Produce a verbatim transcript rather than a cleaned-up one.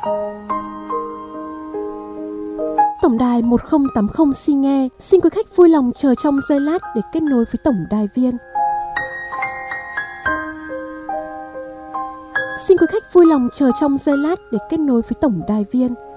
Tổng đài một không tám không xi nghe, xin quý khách vui lòng chờ trong giây lát để kết nối với tổng đài viên. Xin quý khách vui lòng chờ trong giây lát để kết nối với tổng đài viên.